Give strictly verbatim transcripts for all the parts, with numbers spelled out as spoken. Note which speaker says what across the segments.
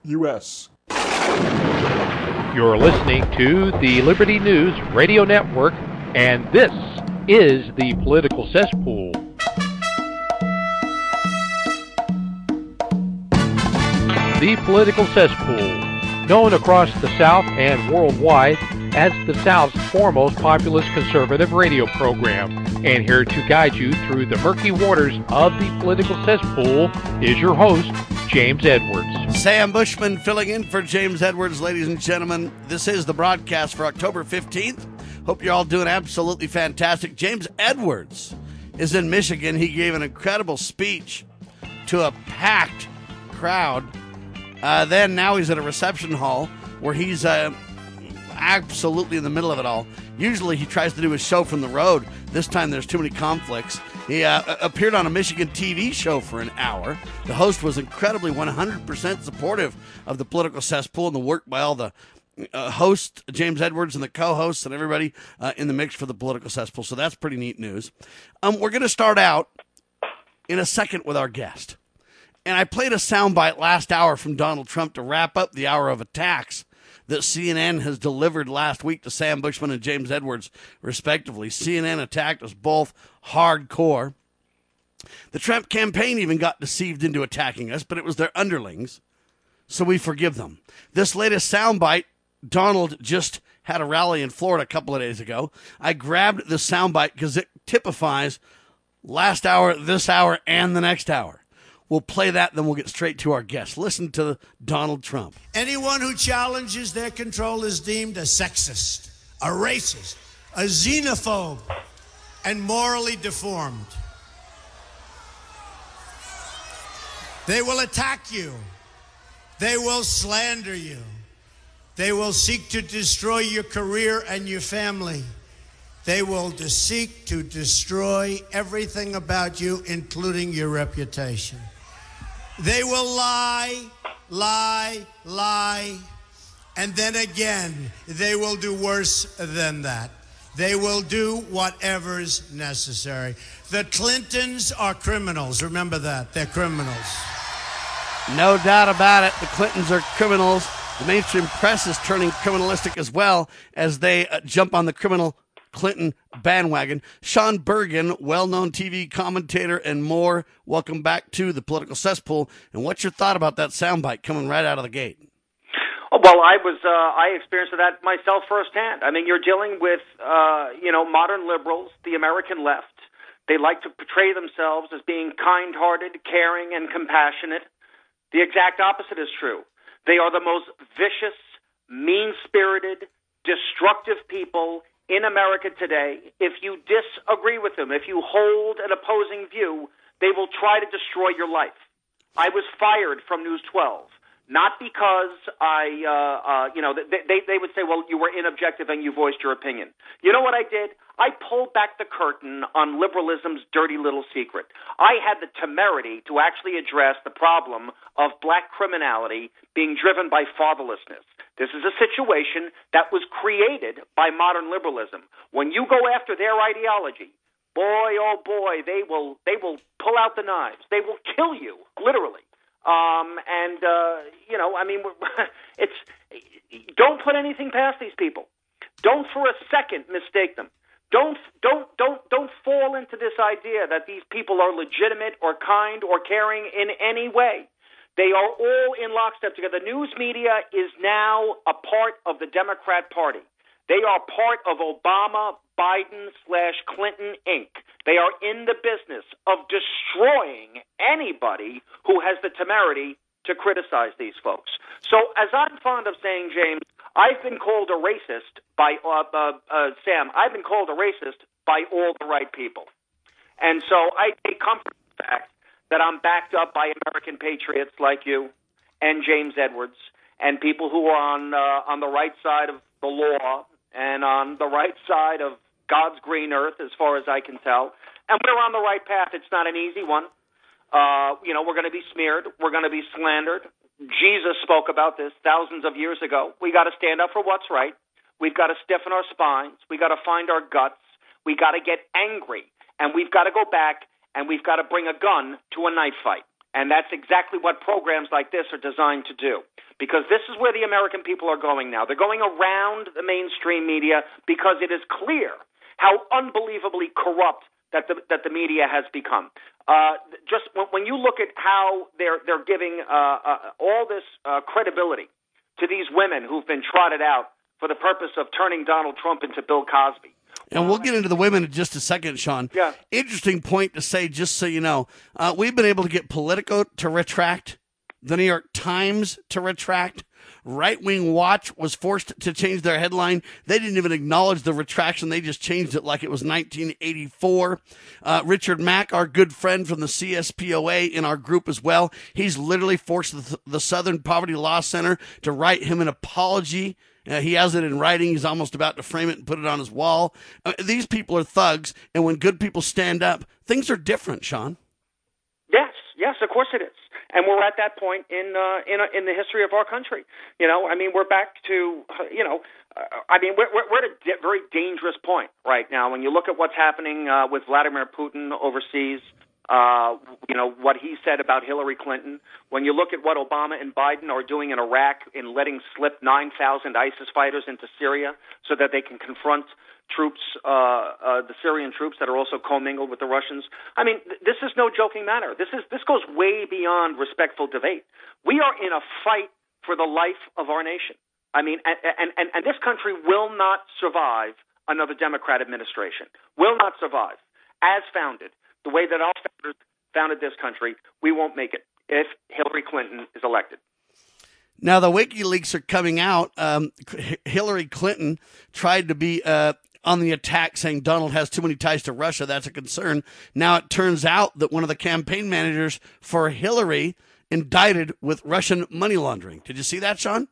Speaker 1: U S
Speaker 2: You're listening to the Liberty News Radio Network, and this is the Political Cesspool. The Political Cesspool, known across the South and worldwide as the South's foremost populist conservative radio program. And here to guide you through the murky waters of the Political Cesspool is your host, James Edwards.
Speaker 3: Sam Bushman filling in for James Edwards, ladies and gentlemen. This is the broadcast for October fifteenth. Hope you're all doing absolutely fantastic. James Edwards is in Michigan. He gave an incredible speech to a packed crowd. Uh, then now he's at a reception hall where he's uh, absolutely in the middle of it all. Usually he tries to do his show from the road. This time there's too many conflicts. He uh, appeared on a Michigan T V show for an hour. The host was incredibly one hundred percent supportive of the Political Cesspool and the work by all the uh, hosts, James Edwards, and the co-hosts and everybody uh, in the mix for the Political Cesspool. So that's pretty neat news. Um, we're going to start out in a second with our guest. And I played a soundbite last hour from Donald Trump to wrap up the hour of attacks that C N N has delivered last week to Sam Bushman and James Edwards, respectively. C N N attacked us both hardcore. The Trump campaign even got deceived into attacking us, but it was their underlings, so we forgive them. This latest soundbite, Donald just had a rally in Florida a couple of days ago. I grabbed the soundbite because it typifies last hour, this hour, and the next hour. We'll play that, then we'll get straight to our guest. Listen to Donald Trump.
Speaker 4: Anyone who challenges their control is deemed a sexist, a racist, a xenophobe, and morally deformed. They will attack you. They will slander you. They will seek to destroy your career and your family. They will seek to destroy everything about you, including your reputation. They will lie, lie, lie, and then again, they will do worse than that. They will do whatever's necessary. The Clintons are criminals. Remember that. They're criminals.
Speaker 3: No doubt about it. The Clintons are criminals. The mainstream press is turning criminalistic as well as they uh, jump on the criminal Clinton bandwagon. Sean Bergen, well-known T V commentator and more. Welcome back to the Political Cesspool. And what's your thought about that soundbite coming right out of the gate?
Speaker 5: Oh, well, I was uh, I experienced that myself firsthand. I mean, you're dealing with uh, you know modern liberals, the American left. They like to portray themselves as being kind-hearted, caring, and compassionate. The exact opposite is true. They are the most vicious, mean-spirited, destructive people in America today. If you disagree with them, if you hold an opposing view, they will try to destroy your life. I was fired from News twelve, not because I, uh, uh, you know, they, they, they would say, well, you were inobjective and you voiced your opinion. You know what I did? I pulled back the curtain on liberalism's dirty little secret. I had the temerity to actually address the problem of black criminality being driven by fatherlessness. This is a situation that was created by modern liberalism. When you go after their ideology, boy, oh boy, they will they will pull out the knives. They will kill you, literally. Um, and uh, you know, I mean, it's don't put anything past these people. Don't for a second mistake them. Don't don't don't don't fall into this idea that these people are legitimate or kind or caring in any way. They are all in lockstep together. The news media is now a part of the Democrat Party. They are part of Obama, Biden, slash Clinton, Incorporated. They are in the business of destroying anybody who has the temerity to criticize these folks. So as I'm fond of saying, James, I've been called a racist by, uh, uh, uh, Sam, I've been called a racist by all the right people. And so I take comfort in the fact that I'm backed up by American patriots like you and James Edwards and people who are on uh, on the right side of the law and on the right side of God's green earth, as far as I can tell. And we're on the right path. It's not an easy one. Uh, you know, we're going to be smeared. We're going to be slandered. Jesus spoke about this thousands of years ago. We got to stand up for what's right. We've got to stiffen our spines. We got to find our guts. We got to get angry. And we've got to go back and we've got to bring a gun to a knife fight. And that's exactly what programs like this are designed to do. Because this is where the American people are going now. They're going around the mainstream media because it is clear how unbelievably corrupt that the that the media has become. Uh, just when, when you look at how they're they're giving uh, uh, all this uh, credibility to these women who've been trotted out for the purpose of turning Donald Trump into Bill Cosby.
Speaker 3: And we'll get into the women in just a second, Sean.
Speaker 5: Yeah.
Speaker 3: Interesting point to say, just so you know. Uh, we've been able to get Politico to retract, the New York Times to retract. Right Wing Watch was forced to change their headline. They didn't even acknowledge the retraction. They just changed it like it was nineteen eighty-four. Uh, Richard Mack, our good friend from the C S P O A in our group as well, he's literally forced the, the Southern Poverty Law Center to write him an apology. Uh, he has it in writing. He's almost about to frame it and put it on his wall. Uh, these people are thugs, and when good people stand up, things are different, Sean.
Speaker 5: Yes, yes, of course it is. And we're at that point in uh, in uh, in the history of our country. You know, I mean, we're back to, you know, uh, I mean, we're, we're at a di- very dangerous point right now. When you look at what's happening uh, with Vladimir Putin overseas, uh, you know, what he said about Hillary Clinton, when you look at what Obama and Biden are doing in Iraq in letting slip nine thousand ISIS fighters into Syria so that they can confront troops, uh, uh, the Syrian troops that are also commingled with the Russians. I mean, th- this is no joking matter. This is this goes way beyond respectful debate. We are in a fight for the life of our nation. I mean, and, and, and this country will not survive another Democrat administration. Will not survive. As founded, the way that our founders founded this country, we won't make it if Hillary Clinton is elected.
Speaker 3: Now, the WikiLeaks are coming out. Um, Hillary Clinton tried to be uh, on the attack, saying Donald has too many ties to Russia. That's a concern. Now it turns out that one of the campaign managers for Hillary indicted with Russian money laundering. Did you see that, Sean?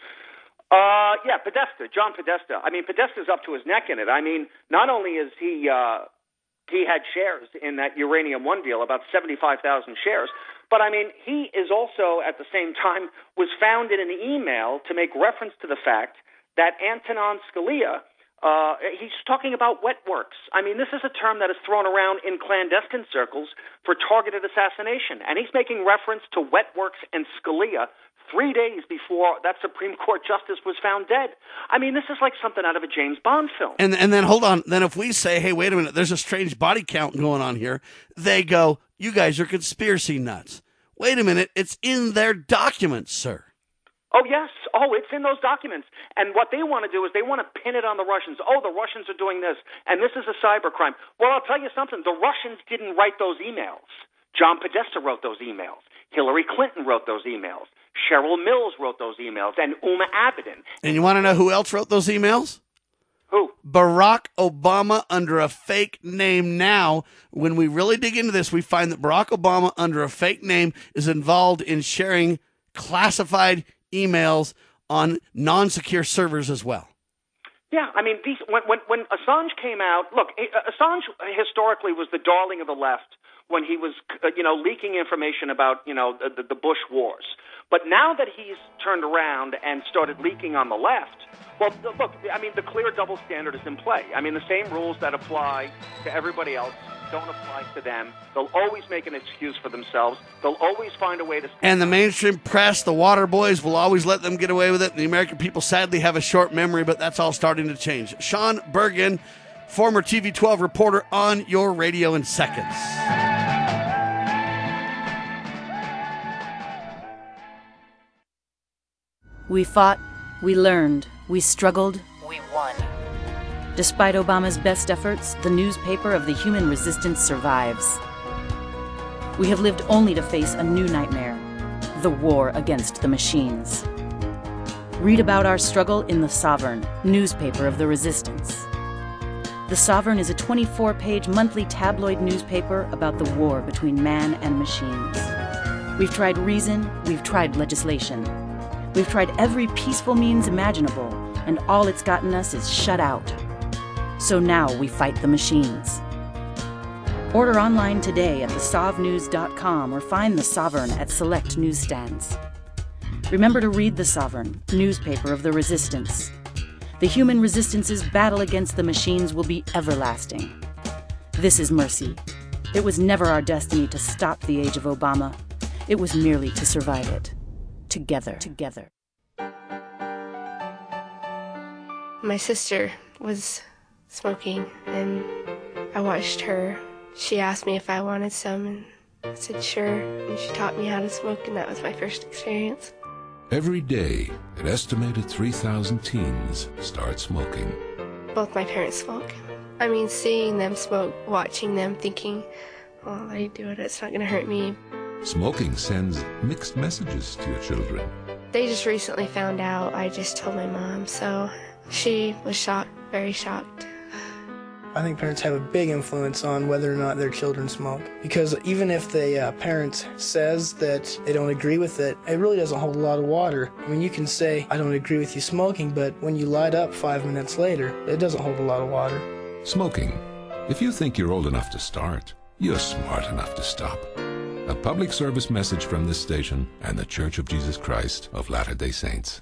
Speaker 5: Uh, yeah, Podesta, John Podesta. I mean, Podesta's up to his neck in it. I mean, not only is he uh, he had shares in that Uranium One deal, about seventy-five thousand shares, but I mean, he is also at the same time was found in an email to make reference to the fact that Antonin Scalia. Uh, he's talking about wet works. I mean, this is a term that is thrown around in clandestine circles for targeted assassination. And he's making reference to wet works and Scalia three days before that Supreme Court justice was found dead. I mean, this is like something out of a James Bond film.
Speaker 3: And and then, hold on, then if we say, hey, wait a minute, there's a strange body count going on here, they go, you guys are conspiracy nuts. Wait a minute, it's in their documents, sir.
Speaker 5: Oh, yes. Oh, it's in those documents. And what they want to do is they want to pin it on the Russians. Oh, the Russians are doing this, and this is a cybercrime. Well, I'll tell you something. The Russians didn't write those emails. John Podesta wrote those emails. Hillary Clinton wrote those emails. Cheryl Mills wrote those emails, and Uma Abedin.
Speaker 3: And you want to know who else wrote those emails?
Speaker 5: Who?
Speaker 3: Barack Obama under a fake name. Now, when we really dig into this, we find that Barack Obama under a fake name is involved in sharing classified emails on non-secure servers as well.
Speaker 5: Yeah, I mean, these, when, when when Assange came out, look, Assange historically was the darling of the left when he was, you know, leaking information about, you know, the, the Bush wars. But now that he's turned around and started leaking on the left, well, look, I mean, the clear double standard is in play. I mean, the same rules that apply to everybody else don't apply to them. They'll always make an excuse for themselves. They'll always find a way to...
Speaker 3: And the mainstream press, the water boys, will always let them get away with it. And the American people sadly have a short memory, but that's all starting to change. Sean Bergen, former T V twelve reporter, on your radio in seconds.
Speaker 1: We fought, we learned, we struggled, we won. Despite Obama's best efforts, the newspaper of the human resistance survives. We have lived only to face a new nightmare, the war against the machines. Read about our struggle in The Sovereign, newspaper of the resistance. The Sovereign is a twenty-four page monthly tabloid newspaper about the war between man and machines. We've tried reason, we've tried legislation. We've tried every peaceful means imaginable, and all it's gotten us is shut out. So now we fight the machines. Order online today at the sov news dot com or find The Sovereign at select newsstands. Remember to read The Sovereign, newspaper of the resistance. The human resistance's battle against the machines will be everlasting. This is mercy. It was never our destiny to stop the age of Obama. It was merely to survive it. Together. Together.
Speaker 6: My sister was smoking, and I watched her. She asked me if I wanted some, and I said sure, and she taught me how to smoke, and that was my first experience.
Speaker 7: Every day, an estimated three thousand teens start smoking.
Speaker 6: Both my parents smoke. I mean, seeing them smoke, watching them, thinking, well, they do it, it's not going to hurt me.
Speaker 7: Smoking sends mixed messages to your children.
Speaker 6: They just recently found out. I just told my mom, so she was shocked, very shocked.
Speaker 8: I think parents have a big influence on whether or not their children smoke. Because even if the uh, parent says that they don't agree with it, it really doesn't hold a lot of water. I mean, you can say, I don't agree with you smoking, but when you light up five minutes later, it doesn't hold a lot of water.
Speaker 7: Smoking. If you think you're old enough to start, you're smart enough to stop. A public service message from this station and the Church of Jesus Christ of Latter-day Saints.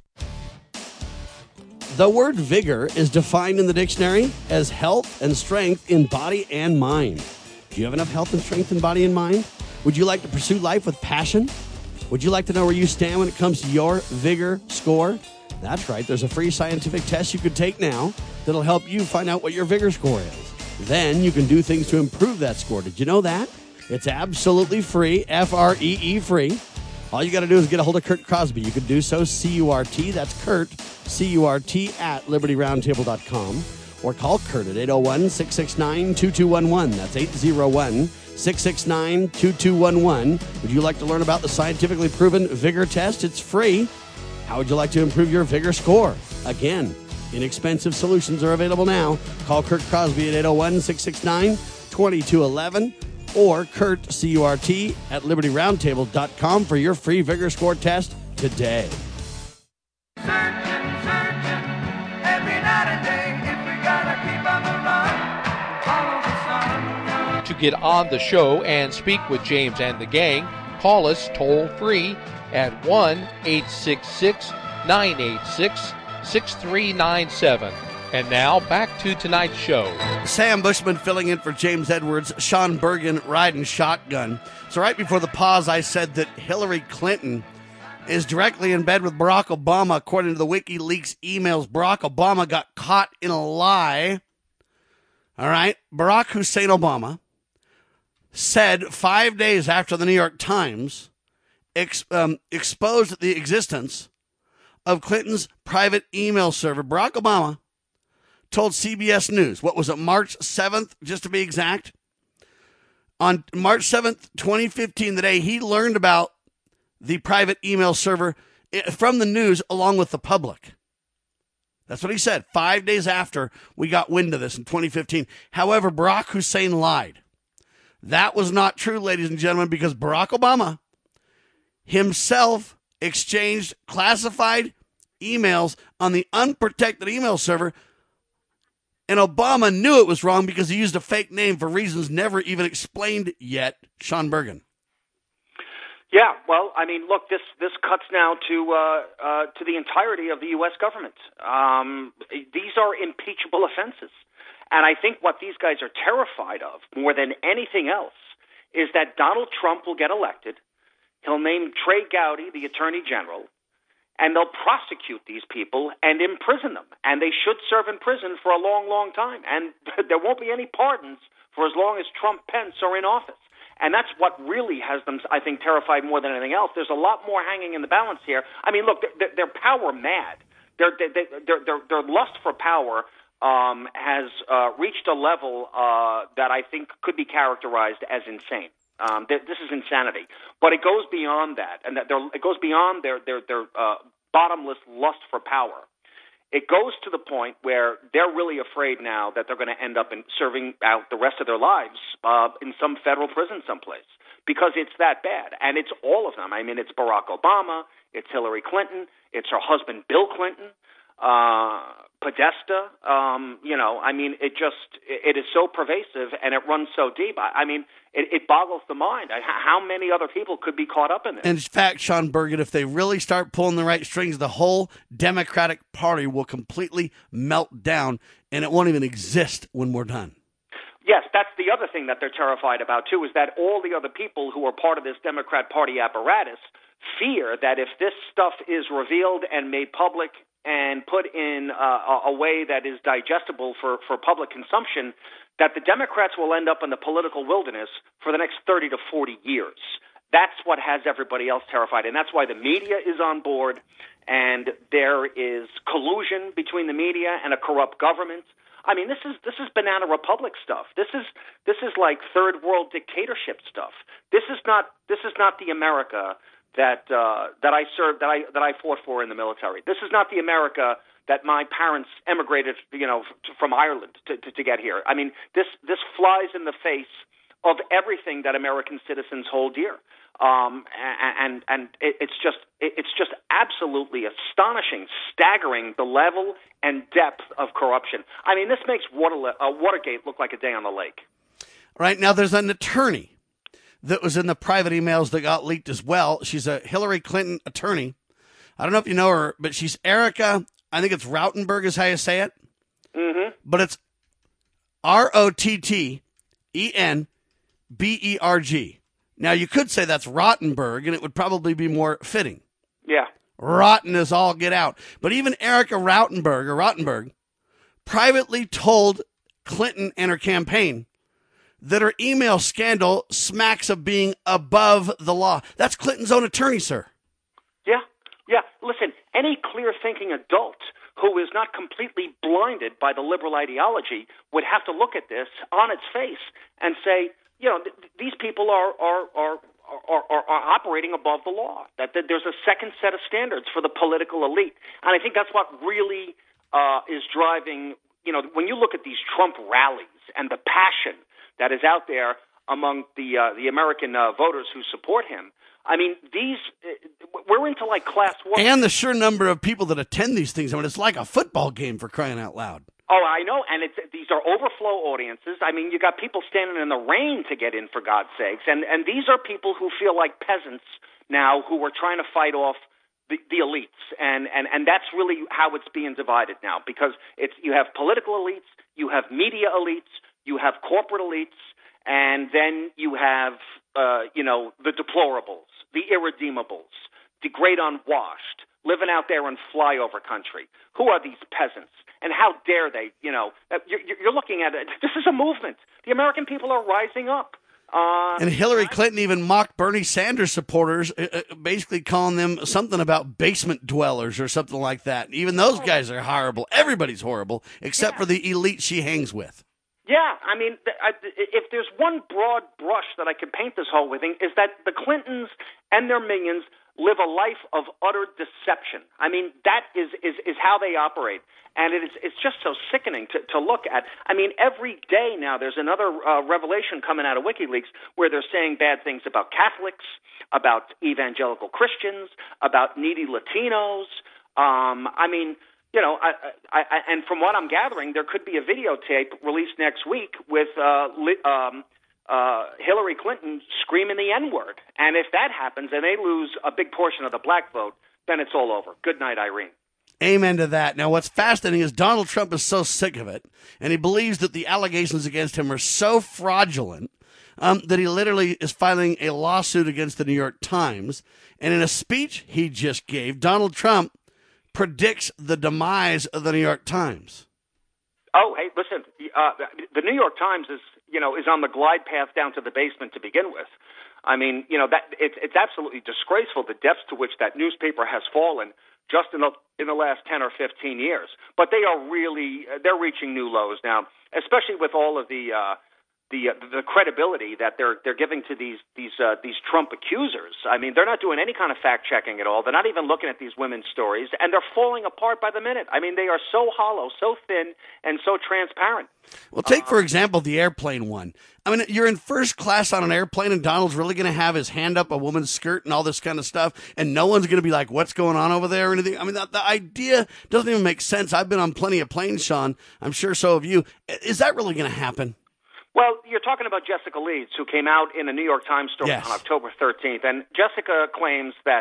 Speaker 3: The word vigor is defined in the dictionary as health and strength in body and mind. Do you have enough health and strength in body and mind? Would you like to pursue life with passion? Would you like to know where you stand when it comes to your vigor score? That's right. There's a free scientific test you can take now that'll help you find out what your vigor score is. Then you can do things to improve that score. Did you know that? It's absolutely free, F R E E free. All you got to do is get a hold of Curt Crosby. You can do so, C U R T, that's Curt, C U R T, at liberty roundtable dot com. Or call Curt at eight oh one, six six nine, two two one one. That's eight oh one, six six nine, two two one one. Would you like to learn about the scientifically proven vigor test? It's free. How would you like to improve your vigor score? Again, inexpensive solutions are available now. Call Curt Crosby at eight oh one, six six nine, two two one one. Or Curt, C U R T, at liberty roundtable dot com for your free vigor score test today.
Speaker 9: Searching, searching, every night and day, if we gotta keep on the run, follow the sun.
Speaker 2: To get on the show and speak with James and the gang, call us toll free at one eight six six, nine eight six, six three nine seven. And now, back to tonight's show.
Speaker 3: Sam Bushman filling in for James Edwards, Sean Bergen riding shotgun. So right before the pause, I said that Hillary Clinton is directly in bed with Barack Obama. According to the WikiLeaks emails, Barack Obama got caught in a lie. All right? Barack Hussein Obama said five days after the New York Times ex- um, exposed the existence of Clinton's private email server, Barack Obama told C B S News, what was it, March seventh, just to be exact? On March seventh, twenty fifteen, the day he learned about the private email server from the news along with the public. That's what he said, five days after we got wind of this in twenty fifteen. However, Barack Hussein lied. That was not true, ladies and gentlemen, because Barack Obama himself exchanged classified emails on the unprotected email server. And Obama knew it was wrong because he used a fake name for reasons never even explained yet. Sean Bergen.
Speaker 5: Yeah, well, I mean, look, this this cuts now to uh, uh, to the entirety of the U S government. Um, these are impeachable offenses. And I think what these guys are terrified of more than anything else is that Donald Trump will get elected. He'll name Trey Gowdy the Attorney General. And they'll prosecute these people and imprison them. And they should serve in prison for a long, long time. And there won't be any pardons for as long as Trump, Pence are in office. And that's what really has them, I think, terrified more than anything else. There's a lot more hanging in the balance here. I mean, look, they're, they're power mad. Their, their, their, their lust for power um, has uh, reached a level uh, that I think could be characterized as insane. Um, this is insanity, but it goes beyond that, and that it goes beyond their their their uh, bottomless lust for power. It goes to the point where they're really afraid now that they're going to end up in serving out the rest of their lives uh, in some federal prison someplace because it's that bad, and it's all of them. I mean, it's Barack Obama, it's Hillary Clinton, it's her husband Bill Clinton, uh, Podesta. Um, you know, I mean, it just it, it is so pervasive and it runs so deep. I, I mean. It, it boggles the mind. How many other people could be caught up in this?
Speaker 3: In fact, Sean Bergen, if they really start pulling the right strings, the whole Democratic Party will completely melt down, and it won't even exist when we're done.
Speaker 5: Yes, that's the other thing that they're terrified about, too, is that all the other people who are part of this Democrat Party apparatus fear that if this stuff is revealed and made public and put in uh, a way that is digestible for, for public consumption, that the Democrats will end up in the political wilderness for the next thirty to forty years. That's what has everybody else terrified, and that's why the media is on board, and there is collusion between the media and a corrupt government. I mean, this is this is banana republic stuff. This is this is like third world dictatorship stuff. This is not this is not the America that uh, that I served that I that I fought for in the military. This is not the America that my parents emigrated, you know, from Ireland to, to, to get here. I mean, this this flies in the face of everything that American citizens hold dear. Um, and and it's just it's just absolutely astonishing, staggering the level and depth of corruption. I mean, this makes Water, uh, Watergate look like a day on the lake.
Speaker 3: Right now, there's an attorney that was in the private emails that got leaked as well. She's a Hillary Clinton attorney. I don't know if you know her, but she's Erica. I think it's Rautenberg is how you say it.
Speaker 5: Mm-hmm.
Speaker 3: But it's R O T T E N B E R G. Now, you could say that's Rottenberg, and it would probably be more fitting.
Speaker 5: Yeah.
Speaker 3: Rotten as all get out. But even Erica Rautenberg, or Rottenberg, privately told Clinton and her campaign that her email scandal smacks of being above the law. That's Clinton's own attorney, sir.
Speaker 5: Yeah, yeah. Listen, any clear-thinking adult who is not completely blinded by the liberal ideology would have to look at this on its face and say, you know, th- these people are are, are are are are operating above the law. That, that there's a second set of standards for the political elite, and I think that's what really uh, is driving. You know, when you look at these Trump rallies and the passion that is out there among the uh, the American uh, voters who support him, I mean, these uh, we're into like class war.
Speaker 3: And the sheer number of people that attend these things. I mean, it's like a football game, for crying out loud.
Speaker 5: Oh, I know, and it's, these are overflow audiences. I mean, you got people standing in the rain to get in, for God's sakes, and and these are people who feel like peasants now, who are trying to fight off the, the elites, and, and and that's really how it's being divided now, because it's you have political elites, you have media elites, you have corporate elites, and then you have uh, you know the deplorables, the irredeemables, the great unwashed, living out there in flyover country. Who are these peasants? And how dare they, you know, you're, you're looking at it. This is a movement. The American people are rising up. Uh,
Speaker 3: and Hillary Clinton even mocked Bernie Sanders supporters, uh, basically calling them something about basement dwellers or something like that. Even those guys are horrible. Everybody's horrible, except yeah. for the elite she hangs with.
Speaker 5: Yeah, I mean, if there's one broad brush that I could paint this whole thing, is that the Clintons and their minions live a life of utter deception. I mean, that is, is, is how they operate. And it is, it's just so sickening to, to look at. I mean, every day now there's another uh, revelation coming out of WikiLeaks where they're saying bad things about Catholics, about evangelical Christians, about needy Latinos. Um, I mean, you know, I, I, I, and from what I'm gathering, there could be a videotape released next week with uh, li- um, uh, Hillary Clinton screaming the N-word. And if that happens and they lose a big portion of the black vote, then it's all over. Good night, Irene.
Speaker 3: Amen to that. Now, what's fascinating is Donald Trump is so sick of it, and he believes that the allegations against him are so fraudulent um, that he literally is filing a lawsuit against the New York Times. And in a speech he just gave, Donald Trump predicts the demise of the New York Times.
Speaker 5: Oh, hey, listen, uh, the New York Times is, you know, is on the glide path down to the basement to begin with. I mean, you know, that it's it's absolutely disgraceful the depths to which that newspaper has fallen just in the in the last ten or fifteen years. But they are really they're reaching new lows now, especially with all of the uh, the uh, the credibility that they're they're giving to these these uh, these Trump accusers. I mean, they're not doing any kind of fact checking at all. They're not even looking at these women's stories, and they're falling apart by the minute. I mean, they are so hollow, so thin, and so transparent.
Speaker 3: Well, take, for example, the airplane one. I mean, you're in first class on an airplane, and Donald's really going to have his hand up a woman's skirt and all this kind of stuff, and no one's going to be like, what's going on over there or anything? I mean, the, the idea doesn't even make sense. I've been on plenty of planes, Sean. I'm sure so have you. Is that really going to happen?
Speaker 5: Well, you're talking about Jessica Leeds, who came out in a New York Times story
Speaker 3: yes.
Speaker 5: on October thirteenth, and Jessica claims that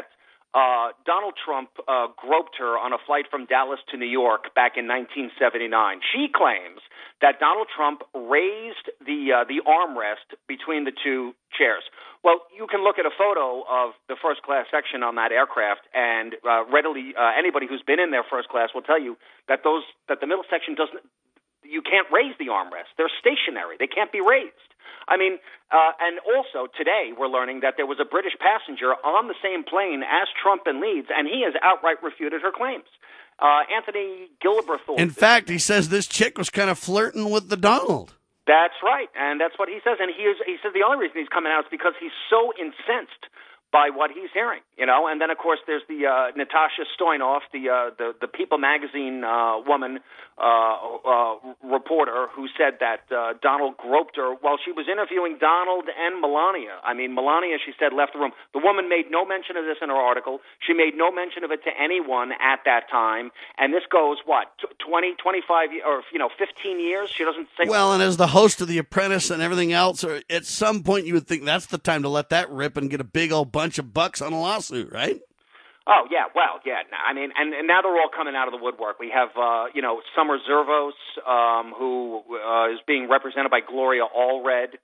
Speaker 5: Uh, Donald Trump uh, groped her on a flight from Dallas to New York back in nineteen seventy-nine. She claims that Donald Trump raised the uh, the armrest between the two chairs. Well, you can look at a photo of the first class section on that aircraft, and uh, readily uh, anybody who's been in there first class will tell you that those that the middle section doesn't. You can't raise the armrest. They're stationary. They can't be raised. I mean, uh, and also today we're learning that there was a British passenger on the same plane as Trump and Leeds, and he has outright refuted her claims. Uh, Anthony Gilberthorpe.
Speaker 3: In fact, he says this chick was kind of flirting with the Donald.
Speaker 5: That's right, and that's what he says. And he is, he says the only reason he's coming out is because he's so incensed by what he's hearing, you know. And then, of course, there's the uh, Natasha Stoynoff, the, uh, the the People magazine uh, woman uh, uh, reporter, who said that uh, Donald groped her while she was interviewing Donald and Melania. I mean, Melania, she said, left the room. The woman made no mention of this in her article. She made no mention of it to anyone at that time. And this goes, what, twenty, twenty-five, or, you know, fifteen years? She doesn't say.
Speaker 3: Well, and as the host of The Apprentice and everything else, or at some point you would think that's the time to let that rip and get a big old bunch of bucks on a lawsuit, right?
Speaker 5: Oh, yeah, well, yeah. I mean, and, and now they're all coming out of the woodwork. We have, uh, you know, Summer Zervos, um, who uh, is being represented by Gloria Allred,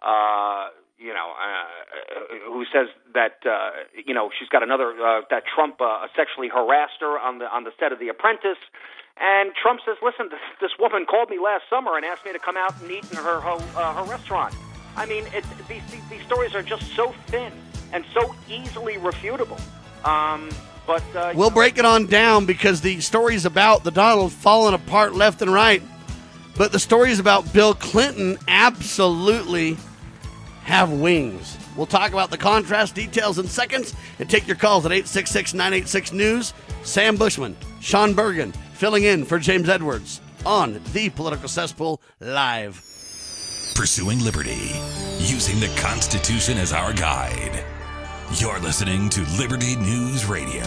Speaker 5: uh, you know, uh, who says that, uh, you know, she's got another, uh, that Trump uh, sexually harassed her on the on the set of The Apprentice. And Trump says, listen, this, this woman called me last summer and asked me to come out and eat in her, her, uh, her restaurant. I mean, it, these, these stories are just so thin and so easily refutable. Um, but uh,
Speaker 3: we'll break it on down, because the stories about the Donald falling apart left and right, but the stories about Bill Clinton absolutely have wings. We'll talk about the contrast details in seconds and take your calls at eight six six, nine eight six, news. Sam Bushman, Sean Bergen, filling in for James Edwards on The Political Cesspool Live.
Speaker 10: Pursuing liberty, using the Constitution as our guide. You're listening to Liberty News Radio.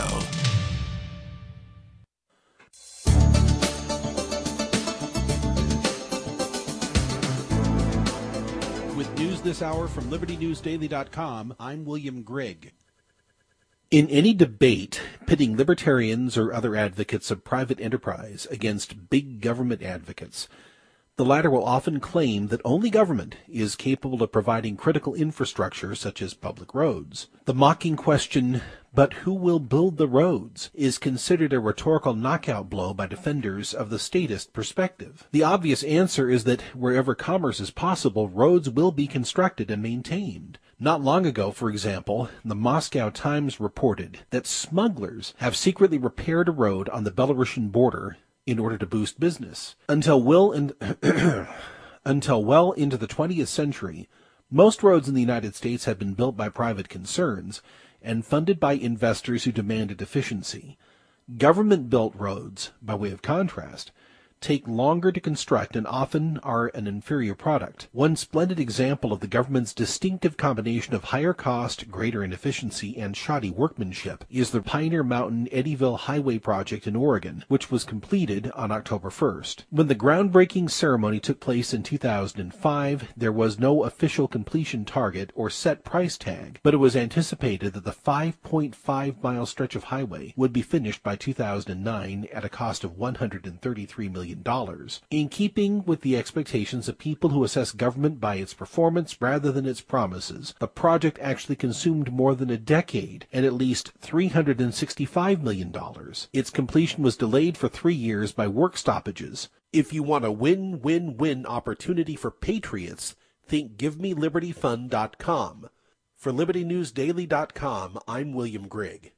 Speaker 11: With news this hour from Liberty News Daily dot com, I'm William Grigg. In any debate pitting libertarians or other advocates of private enterprise against big government advocates, the latter will often claim that only government is capable of providing critical infrastructure such as public roads. The mocking question, but who will build the roads, is considered a rhetorical knockout blow by defenders of the statist perspective. The obvious answer is that wherever commerce is possible, roads will be constructed and maintained. Not long ago, for example, the Moscow Times reported that smugglers have secretly repaired a road on the Belarusian border in order to boost business. Until well, in, until well into the twentieth century, most roads in the United States had been built by private concerns and funded by investors who demanded efficiency. Government-built roads, by way of contrast, take longer to construct and often are an inferior product. One splendid example of the government's distinctive combination of higher cost, greater inefficiency, and shoddy workmanship is the Pioneer Mountain Eddyville Highway project in Oregon, which was completed on October first. When the groundbreaking ceremony took place in two thousand five, there was no official completion target or set price tag, but it was anticipated that the five point five mile stretch of highway would be finished by two thousand nine at a cost of one hundred thirty-three million dollars. In keeping with the expectations of people who assess government by its performance rather than its promises, the project actually consumed more than a decade and at least three hundred sixty-five million dollars. Its completion was delayed for three years by work stoppages. If you want a win-win-win opportunity for patriots, think give me liberty fund dot com. For Liberty News Daily dot com, I'm William Grigg.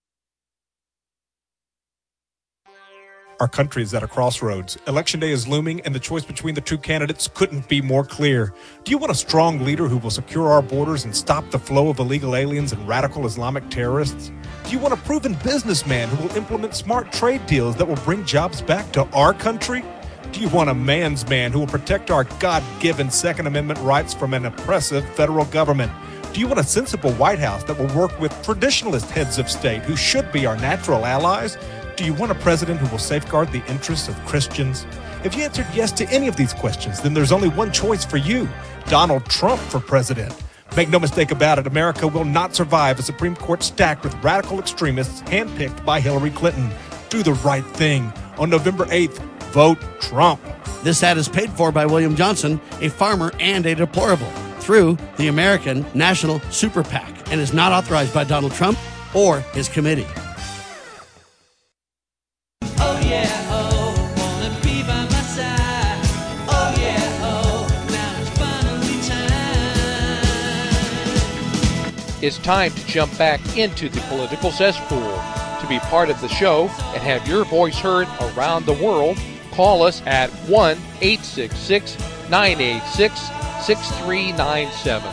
Speaker 12: Our country is at a crossroads. Election day is looming, and the choice between the two candidates couldn't be more clear. Do you want a strong leader who will secure our borders and stop the flow of illegal aliens and radical Islamic terrorists? Do you want a proven businessman who will implement smart trade deals that will bring jobs back to our country? Do you want a man's man who will protect our God-given Second Amendment rights from an oppressive federal government? Do you want a sensible White House that will work with traditionalist heads of state who should be our natural allies? Do you want a president who will safeguard the interests of Christians? If you answered yes to any of these questions, then there's only one choice for you, Donald Trump for president. Make no mistake about it, America will not survive a Supreme Court stacked with radical extremists handpicked by Hillary Clinton. Do the right thing. On November eighth, vote Trump.
Speaker 3: This ad is paid for by William Johnson, a farmer and a deplorable, through the American National Super PAC, and is not authorized by Donald Trump or his committee.
Speaker 9: Oh yeah, oh, wanna be by my side. Oh yeah, oh, now it's finally time.
Speaker 2: It's time to jump back into the political cesspool. To be part of the show and have your voice heard around the world, call us at one eight six six, nine eight six, six three nine seven.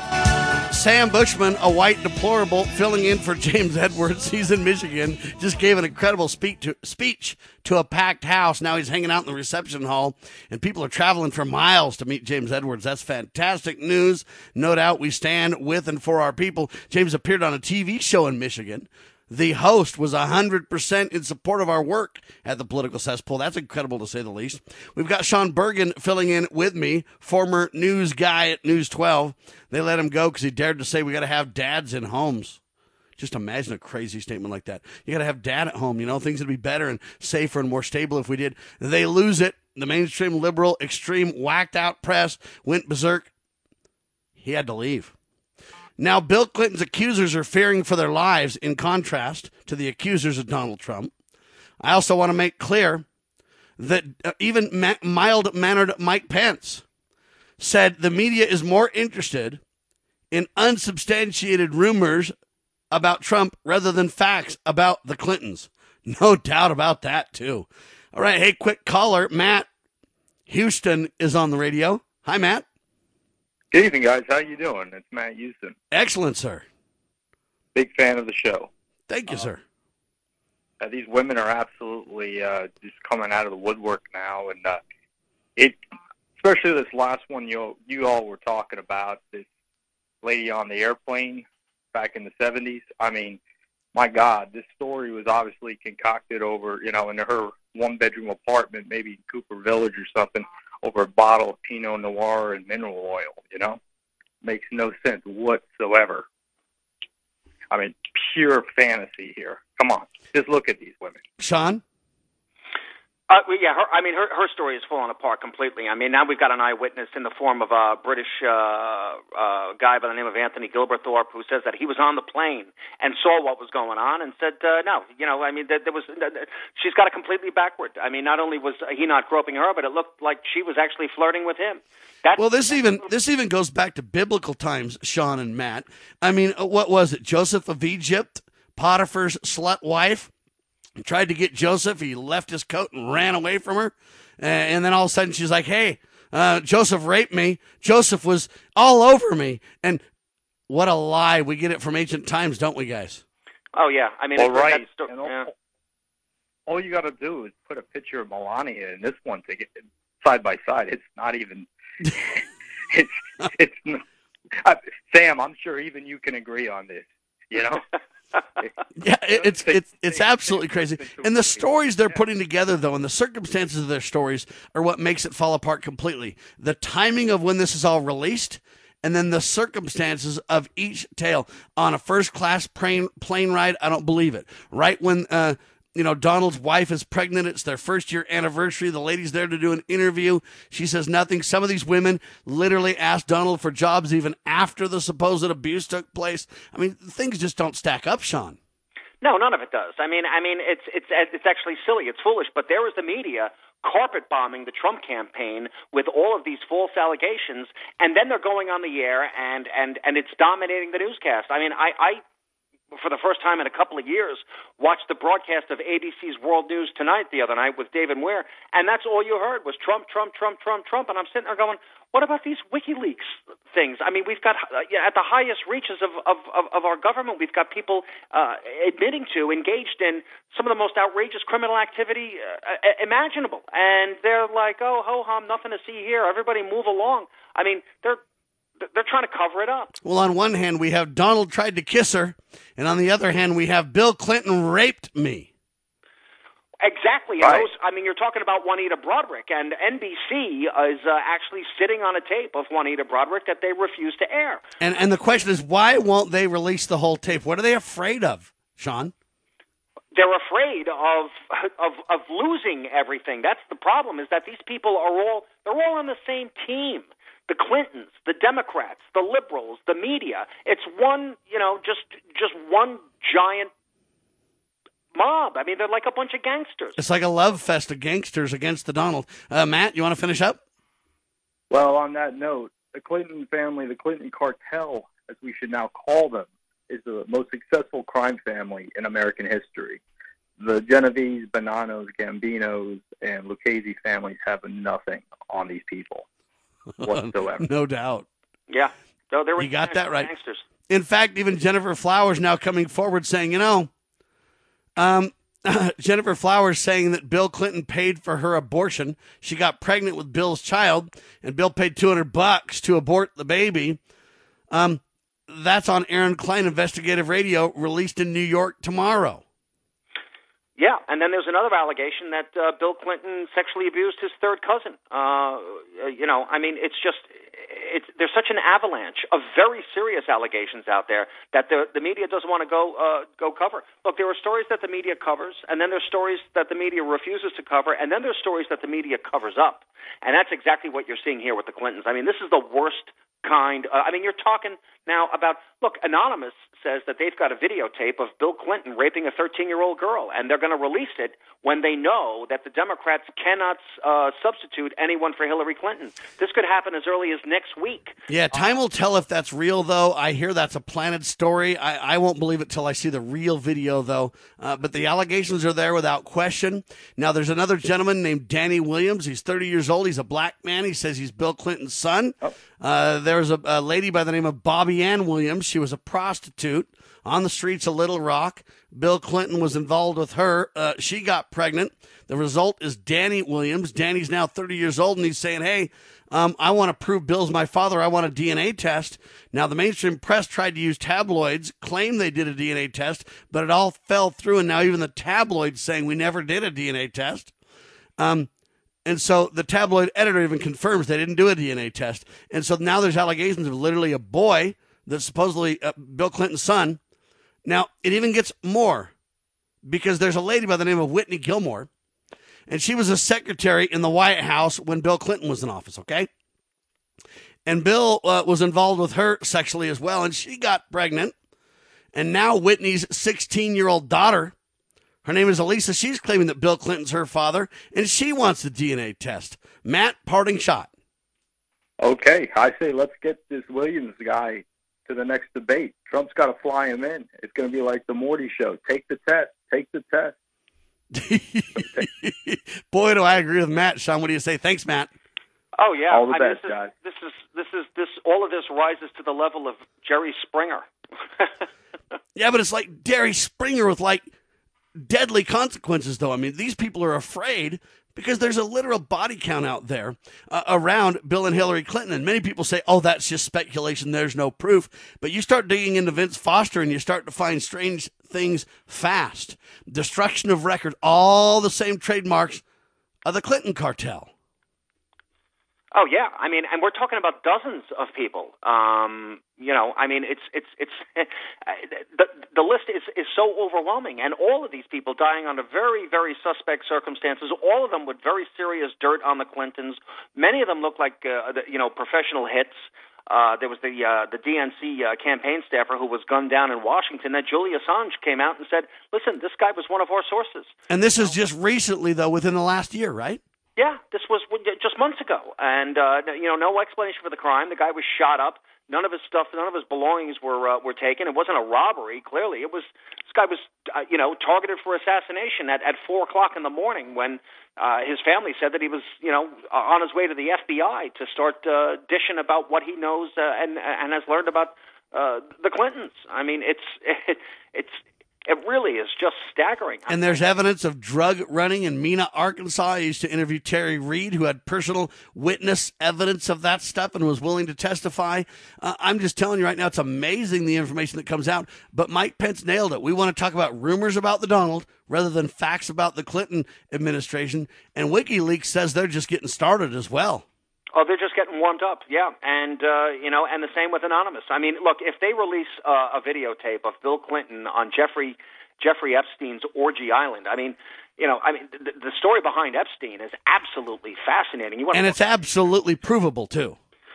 Speaker 3: Sam Bushman, a white deplorable, filling in for James Edwards. He's in Michigan. Just gave an incredible speech to, speech to a packed house. Now he's hanging out in the reception hall, and people are traveling for miles to meet James Edwards. That's fantastic news. No doubt we stand with and for our people. James appeared on a T V show in Michigan. The host was one hundred percent in support of our work at the Political Cesspool. That's incredible, to say the least. We've got Sean Bergen filling in with me, former news guy at News twelve. They let him go because he dared to say we got to have dads in homes. Just imagine a crazy statement like that. You got to have dad at home. You know, things would be better and safer and more stable if we did. They lose it. The mainstream liberal, extreme, whacked-out press went berserk. He had to leave. Now, Bill Clinton's accusers are fearing for their lives, in contrast to the accusers of Donald Trump. I also want to make clear that uh, even ma- mild-mannered Mike Pence said the media is more interested in unsubstantiated rumors about Trump rather than facts about the Clintons. No doubt about that, too. All right, hey, quick caller, Matt Houston is on the radio. Hi, Matt.
Speaker 13: Good evening, guys. How you doing? It's Matt Houston.
Speaker 3: Excellent, sir.
Speaker 13: Big fan of the show.
Speaker 3: Thank you,
Speaker 13: uh,
Speaker 3: sir.
Speaker 13: Uh, these women are absolutely uh, just coming out of the woodwork now, and uh, it, especially this last one you you all were talking about, this lady on the airplane back in the seventies. I mean, my God, this story was obviously concocted over, you know, in her one-bedroom apartment, maybe in Cooper Village or something, over a bottle of Pinot Noir and mineral oil, you know? Makes no sense whatsoever. I mean, pure fantasy here. Come on, just look at these women.
Speaker 3: Sean?
Speaker 5: Uh, well, yeah, her, I mean, her her story is falling apart completely. I mean, now we've got an eyewitness in the form of a British uh, uh, guy by the name of Anthony Gilberthorpe, who says that he was on the plane and saw what was going on and said, uh, no, you know, I mean, there, there was, she's got it completely backward. I mean, not only was he not groping her, but it looked like she was actually flirting with him. That's,
Speaker 3: well, this even this even goes back to biblical times, Sean and Matt. I mean, what was it? Joseph of Egypt, Potiphar's slut wife, tried to get Joseph. He left his coat and ran away from her. Uh, and then all of a sudden she's like, hey, uh, Joseph raped me. Joseph was all over me. And what a lie. We get it from ancient times, don't we, guys?
Speaker 5: Oh, yeah. I mean,
Speaker 13: well,
Speaker 5: it's,
Speaker 13: right.
Speaker 5: Still,
Speaker 13: and all,
Speaker 5: yeah.
Speaker 13: all you got to do is put a picture of Melania in this one to get side by side. It's not even... it's it's uh, Sam, I'm sure even you can agree on this, you know?
Speaker 3: Yeah, it, it's it's it's absolutely crazy. And the stories they're putting together, though, and the circumstances of their stories are what makes it fall apart completely. The timing of when this is all released, and then the circumstances of each tale. On a first-class plane plane ride, I don't believe it. Right when uh, you know Donald's wife is pregnant, it's their first-year anniversary. The lady's there to do an interview. She says nothing. Some of these women literally asked Donald for jobs even after the supposed abuse took place. I mean, things just don't stack up, Sean.
Speaker 5: No, none of it does. I mean, I mean, it's it's it's actually silly. It's foolish. But there is the media carpet bombing the Trump campaign with all of these false allegations, and then they're going on the air and and and it's dominating the newscast. I mean, I. I for the first time in a couple of years, watched the broadcast of A B C's World News Tonight the other night with David Weir, and that's all you heard was Trump, Trump, Trump, Trump, Trump, and I'm sitting there going, what about these WikiLeaks things? I mean, we've got, uh, at the highest reaches of, of, of, of our government, we've got people uh, admitting to, engaged in some of the most outrageous criminal activity uh, imaginable, and they're like, oh, ho-hum, nothing to see here, everybody move along. I mean, they're They're trying to cover it up.
Speaker 3: Well, on one hand, we have Donald tried to kiss her, and on the other hand, we have Bill Clinton raped me.
Speaker 5: Exactly.
Speaker 13: Right.
Speaker 5: And those, I mean, you're talking about Juanita Broaddrick, and N B C is uh, actually sitting on a tape of Juanita Broaddrick that they refuse to air.
Speaker 3: And and the question is, why won't they release the whole tape? What are they afraid of, Sean?
Speaker 5: They're afraid of of of losing everything. That's the problem. Is that these people are all they're all on the same team. The Clintons, the Democrats, the liberals, the media. It's one, you know, just just one giant mob. I mean, they're like a bunch of gangsters.
Speaker 3: It's like a love fest of gangsters against the Donald. Uh, Matt, you want to finish up?
Speaker 13: Well, on that note, the Clinton family, the Clinton cartel, as we should now call them, is the most successful crime family in American history. The Genovese, Bonanos, Gambinos, and Lucchese families have nothing on these people whatsoever.
Speaker 3: No doubt.
Speaker 5: Yeah. So they were
Speaker 3: You got that right.
Speaker 5: gangsters.
Speaker 3: In fact, even Jennifer Flowers now coming forward saying, you know, um, Jennifer Flowers saying that Bill Clinton paid for her abortion. She got pregnant with Bill's child, and Bill paid two hundred bucks to abort the baby. Um, that's on Aaron Klein Investigative Radio, released in New York tomorrow.
Speaker 5: Yeah, and then there's another allegation that uh, Bill Clinton sexually abused his third cousin. Uh, you know, I mean, it's just, it's, there's such an avalanche of very serious allegations out there that the, the media doesn't want to go uh, go cover. Look, there are stories that the media covers, and then there's stories that the media refuses to cover, and then there's stories that the media covers up. And that's exactly what you're seeing here with the Clintons. I mean, this is the worst kind. Uh, I mean, you're talking now about, look, Anonymous says that they've got a videotape of Bill Clinton raping a thirteen-year-old girl, and they're going to release it when they know that the Democrats cannot uh, substitute anyone for Hillary Clinton. This could happen as early as next week.
Speaker 3: Yeah, time will tell if that's real, though. I hear that's a planted story. I, I won't believe it till I see the real video, though. Uh, but the allegations are there without question. Now, there's another gentleman named Danny Williams. He's thirty years old. He's a black man. He says he's Bill Clinton's son.
Speaker 13: Oh.
Speaker 3: Uh, there's a, a lady by the name of Bobby Ann Williams. She was a prostitute on the streets of Little Rock. Bill Clinton was involved with her. Uh, she got pregnant. The result is Danny Williams. Danny's now thirty years old, and he's saying, hey, um, I want to prove Bill's my father. I want a D N A test. Now, the mainstream press tried to use tabloids, claim they did a D N A test, but it all fell through, and now even the tabloids saying we never did a D N A test. Um, and so the tabloid editor even confirms they didn't do a D N A test. And so now there's allegations of literally a boy that's supposedly uh, Bill Clinton's son. Now, it even gets more because there's a lady by the name of Whitney Gilmore, and she was a secretary in the White House when Bill Clinton was in office, okay? And Bill uh, was involved with her sexually as well, and she got pregnant. And now Whitney's sixteen-year-old daughter, her name is Elisa, she's claiming that Bill Clinton's her father, and she wants the D N A test. Matt, parting shot.
Speaker 13: Okay, I say let's get this Williams guy to the next debate. Trump's got to fly him in. It's going to be like the Morty show. Take the test. Take the test.
Speaker 3: Boy, do I agree with Matt. Sean, what do you say? Thanks, Matt.
Speaker 5: Oh yeah,
Speaker 13: All the
Speaker 5: I mean,
Speaker 13: best,
Speaker 5: this is,
Speaker 13: guys.
Speaker 5: This is this is this. All of this rises to the level of Jerry Springer.
Speaker 3: Yeah, but it's like Jerry Springer with like deadly consequences, though. I mean, these people are afraid because there's a literal body count out there uh, around Bill and Hillary Clinton. And many people say, oh, that's just speculation. There's no proof. But you start digging into Vince Foster and you start to find strange things fast. Destruction of record, all the same trademarks of the Clinton cartel.
Speaker 5: Oh yeah, I mean, and we're talking about dozens of people. Um, you know, I mean, it's it's it's the the list is is so overwhelming, and all of these people dying under very very suspect circumstances. All of them with very serious dirt on the Clintons. Many of them look like uh, the, you know professional hits. Uh, there was the uh, the D N C uh, campaign staffer who was gunned down in Washington. That Julian Assange came out and said, "Listen, this guy was one of our sources."
Speaker 3: And this is just recently, though, within the last year, right?
Speaker 5: Yeah, this was just months ago, and uh, you know, no explanation for the crime. The guy was shot up. None of his stuff, none of his belongings were uh, were taken. It wasn't a robbery. Clearly, it was this guy was uh, you know targeted for assassination at, at four o'clock in the morning when uh, his family said that he was you know on his way to the F B I to start uh, dishing about what he knows uh, and and has learned about uh, the Clintons. I mean, it's it, it's It really is just staggering.
Speaker 3: And there's evidence of drug running in Mena, Arkansas. I used to interview Terry Reed, who had personal witness evidence of that stuff and was willing to testify. Uh, I'm just telling you right now, it's amazing the information that comes out. But Mike Pence nailed it. We want to talk about rumors about the Donald rather than facts about the Clinton administration. And WikiLeaks says they're just getting started as well.
Speaker 5: Oh, they're just getting warmed up, yeah, and uh, you know, and the same with Anonymous. I mean, look, if they release uh, a videotape of Bill Clinton on Jeffrey Jeffrey Epstein's Orgy Island, I mean, you know, I mean, the, the story behind Epstein is absolutely fascinating. You want
Speaker 3: and
Speaker 5: to
Speaker 3: it's absolutely provable too.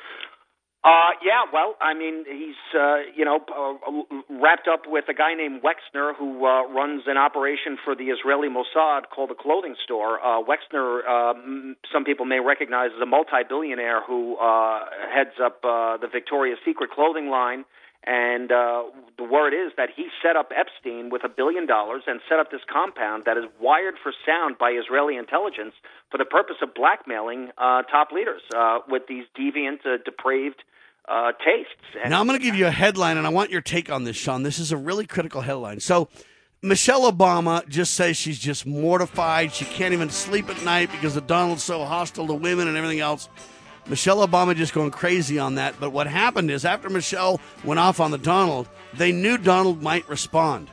Speaker 5: Uh, yeah, well, I mean, he's, uh, you know, uh, wrapped up with a guy named Wexner who uh, runs an operation for the Israeli Mossad called the Clothing Store. Uh, Wexner, um, some people may recognize as a multi-billionaire who uh, heads up uh, the Victoria's Secret clothing line. And uh, the word is that he set up Epstein with a billion dollars and set up this compound that is wired for sound by Israeli intelligence for the purpose of blackmailing uh, top leaders uh, with these deviant, uh, depraved Uh, tastes. And
Speaker 3: now I'm going to give you a headline, and I want your take on this, Sean. This is a really critical headline. So Michelle Obama just says she's just mortified. She can't even sleep at night because the Donald's so hostile to women and everything else. Michelle Obama just going crazy on that. But what happened is after Michelle went off on the Donald, they knew Donald might respond.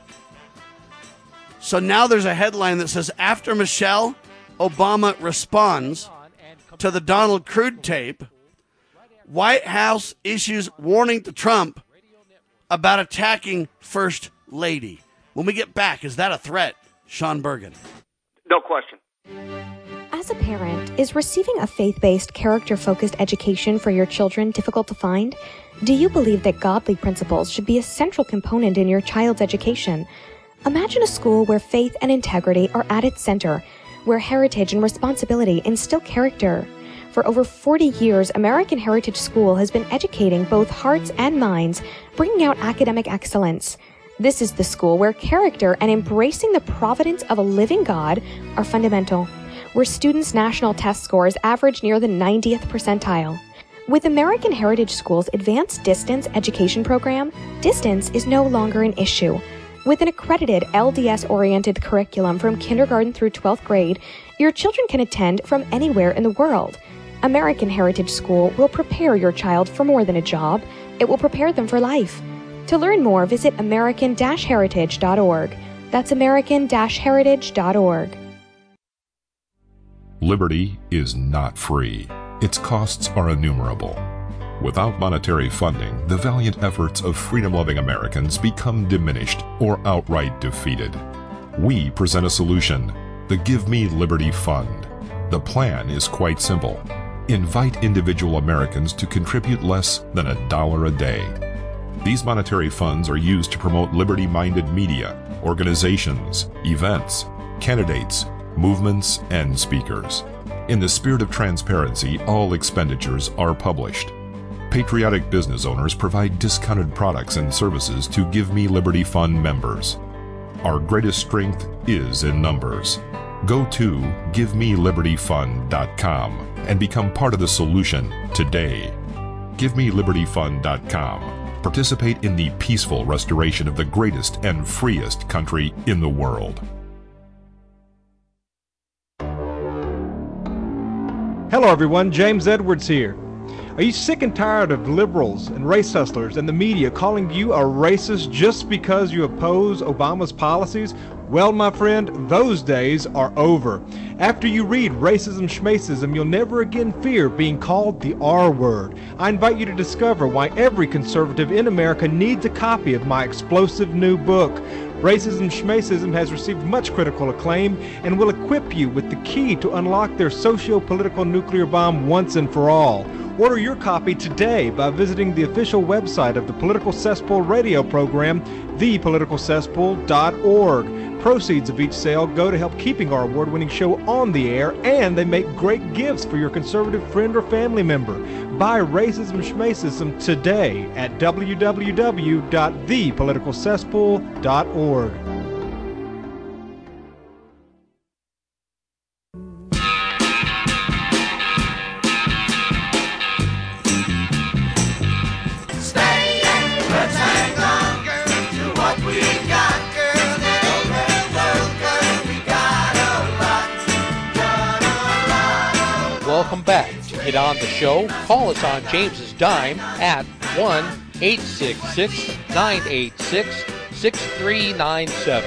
Speaker 3: So now there's a headline that says after Michelle Obama responds to the Donald crude tape, White House issues warning to Trump about attacking First Lady. When we get back, is that a threat? Sean Bergen.
Speaker 5: No question.
Speaker 14: As a parent, is receiving a faith-based, character-focused education for your children difficult to find? Do you believe that godly principles should be a central component in your child's education? Imagine a school where faith and integrity are at its center, where heritage and responsibility instill character. For over forty years, American Heritage School has been educating both hearts and minds, bringing out academic excellence. This is the school where character and embracing the providence of a living God are fundamental, where students' national test scores average near the ninetieth percentile. With American Heritage School's Advanced Distance Education Program, distance is no longer an issue. With an accredited L D S-oriented curriculum from kindergarten through twelfth grade, your children can attend from anywhere in the world. American Heritage School will prepare your child for more than a job. It will prepare them for life. To learn more, visit american dash heritage dot org. That's american dash heritage dot org.
Speaker 7: Liberty is not free. Its costs are innumerable. Without monetary funding, the valiant efforts of freedom-loving Americans become diminished or outright defeated. We present a solution, the Give Me Liberty Fund. The plan is quite simple. Invite individual Americans to contribute less than a dollar a day. These monetary funds are used to promote liberty-minded media, organizations, events, candidates, movements, and speakers. In the spirit of transparency, all expenditures are published. Patriotic business owners provide discounted products and services to Give Me Liberty Fund members. Our greatest strength is in numbers. Go to give me liberty fund dot com and become part of the solution today. give me liberty fund dot com. Participate in the peaceful restoration of the greatest and freest country in the world.
Speaker 12: Hello everyone, James Edwards here. Are you sick and tired of liberals and race hustlers and the media calling you a racist just because you oppose Obama's policies? Well, my friend, those days are over. After you read Racism Schmacism, you'll never again fear being called the R word. I invite you to discover why every conservative in America needs a copy of my explosive new book. Racism Schmacism has received much critical acclaim and will equip you with the key to unlock their socio-political nuclear bomb once and for all. Order your copy today by visiting the official website of the Political Cesspool radio program, the political cesspool dot org. Proceeds of each sale go to help keeping our award-winning show on the air, and they make great gifts for your conservative friend or family member. Buy Racism Schmacism today at w w w dot the political cesspool dot org.
Speaker 9: Stay and let's hang on, girl, to what we got, girl.
Speaker 2: welcome back. To get on the show, call us on James's dime at one eight six six, nine eight six, six three nine seven.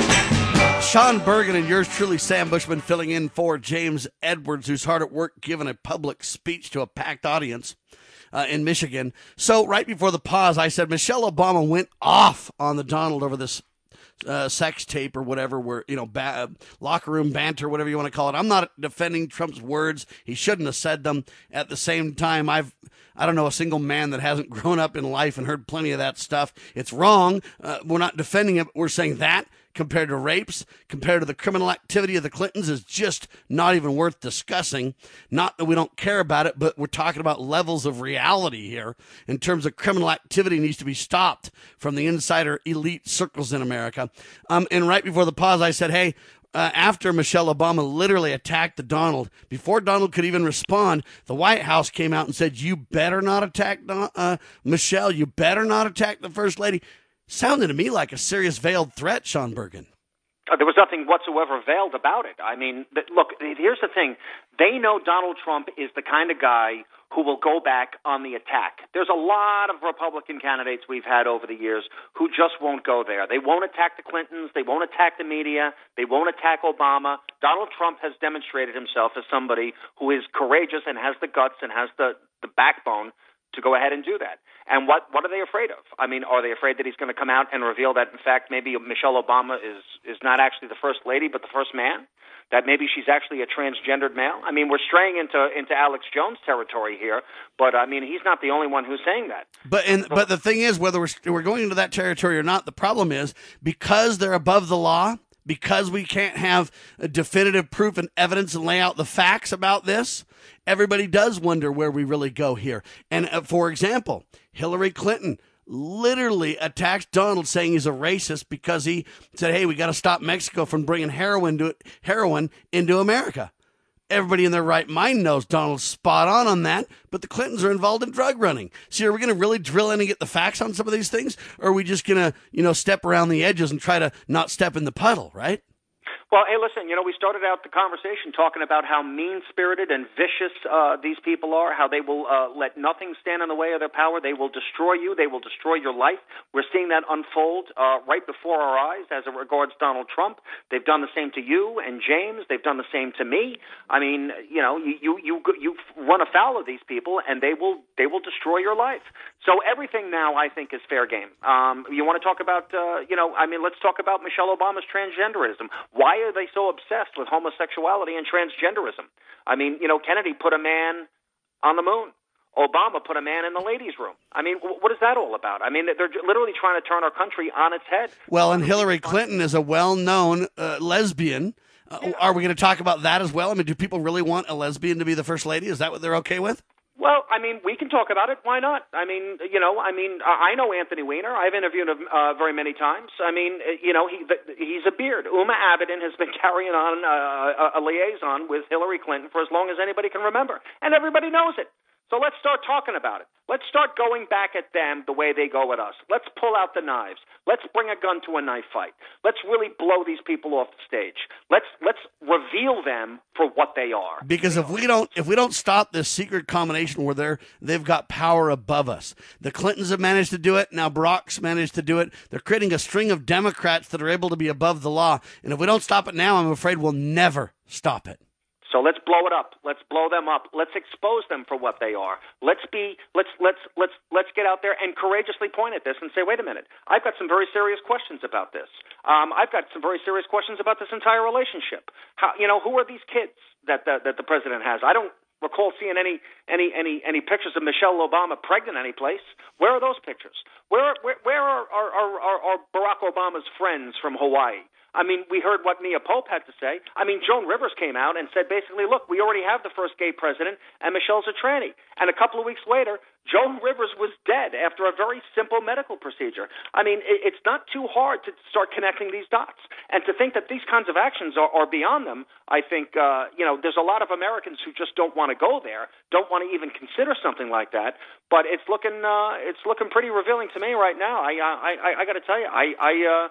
Speaker 3: Sean Bergen and yours truly, Sam Bushman, filling in for James Edwards, who's hard at work giving a public speech to a packed audience uh, in Michigan. So right before the pause, I said Michelle Obama went off on the Donald over this uh, sex tape or whatever, where, you know, ba- locker room banter, whatever you want to call it. I'm not defending Trump's words. He shouldn't have said them. At the same time, I've I don't know a single man that hasn't grown up in life and heard plenty of that stuff. It's wrong. Uh, we're not defending it. But we're saying that compared to rapes, compared to the criminal activity of the Clintons, is just not even worth discussing. Not that we don't care about it, but we're talking about levels of reality here in terms of criminal activity needs to be stopped from the insider elite circles in America. Um, and right before the pause, I said, hey, Uh, after Michelle Obama literally attacked the Donald, before Donald could even respond, the White House came out and said, you better not attack Don- uh, Michelle. You better not attack the First Lady. Sounded to me like a serious veiled threat, Sean Bergen.
Speaker 5: Uh, there was nothing whatsoever veiled about it. I mean, th- look, here's the thing. They know Donald Trump is the kind of guy who will go back on the attack. There's a lot of Republican candidates we've had over the years who just won't go there. They won't attack the Clintons. They won't attack the media. They won't attack Obama. Donald Trump has demonstrated himself as somebody who is courageous and has the guts and has the, the backbone to go ahead and do that. And what, what are they afraid of? I mean, are they afraid that he's going to come out and reveal that, in fact, maybe Michelle Obama is, is not actually the first lady but the first man? That maybe she's actually a transgendered male? I mean, we're straying into into Alex Jones territory here, but, I mean, he's not the only one who's saying that.
Speaker 3: But and, but the thing is, whether we're, we're going into that territory or not, the problem is because they're above the law, because we can't have a definitive proof and evidence and lay out the facts about this, everybody does wonder where we really go here. And uh, for example, Hillary Clinton literally attacks Donald, saying he's a racist because he said, hey, we got to stop Mexico from bringing heroin, to, heroin into America. Everybody in their right mind knows Donald's spot on on that, but the Clintons are involved in drug running. See, are we going to really drill in and get the facts on some of these things? Or are we just going to, you know, step around the edges and try to not step in the puddle, right?
Speaker 5: Well, hey, listen, you know, we started out the conversation talking about how mean-spirited and vicious uh, these people are, how they will uh, let nothing stand in the way of their power. They will destroy you. They will destroy your life. We're seeing that unfold uh, right before our eyes as it regards Donald Trump. They've done the same to you and James. They've done the same to me. I mean, you know, you you you, you run afoul of these people, and they will they will destroy your life. So everything now, I think, is fair game. Um, you want to talk about, uh, you know, I mean, let's talk about Michelle Obama's transgenderism. Why are they so obsessed with homosexuality and transgenderism? I mean, you know, Kennedy put a man on the moon. Obama put a man in the ladies' room. I mean, what is that all about? I mean, they're literally trying to turn our country on its head.
Speaker 3: Well, and Hillary Clinton is a well-known uh, lesbian. Uh, yeah. Are we going to talk about that as well? I mean, do people really want a lesbian to be the first lady? Is that what they're okay with?
Speaker 5: Well, I mean, we can talk about it. Why not? I mean, you know, I mean, I know Anthony Weiner. I've interviewed him uh, very many times. I mean, you know, he he's a beard. Uma Abedin has been carrying on uh, a, a liaison with Hillary Clinton for as long as anybody can remember, and everybody knows it. So let's start talking about it. Let's start going back at them the way they go at us. Let's pull out the knives. Let's bring a gun to a knife fight. Let's really blow these people off the stage. Let's let's reveal them for what they are.
Speaker 3: Because if we don't if we don't stop this secret combination where they're they've got power above us. The Clintons have managed to do it. Now Barack's managed to do it. They're creating a string of Democrats that are able to be above the law. And if we don't stop it now, I'm afraid we'll never stop it.
Speaker 5: So let's blow it up. Let's blow them up. Let's expose them for what they are. Let's be let's let's let's let's get out there and courageously point at this and say, wait a minute, I've got some very serious questions about this. Um, I've got some very serious questions about this entire relationship. How, you know, who are these kids that the, that the president has? I don't recall seeing any any any any pictures of Michelle Obama pregnant any place. Where are those pictures? Where where where are are, are, are Barack Obama's friends from Hawaii? I mean, we heard what Mia Pope had to say. I mean, Joan Rivers came out and said basically, look, we already have the first gay president, and Michelle's a tranny. And a couple of weeks later, Joan Rivers was dead after a very simple medical procedure. I mean, it's not too hard to start connecting these dots. And to think that these kinds of actions are, are beyond them, I think, uh, you know, there's a lot of Americans who just don't want to go there, don't want to even consider something like that. But it's looking, uh, it's looking pretty revealing to me right now. I, I, I, I got to tell you, I, I, uh,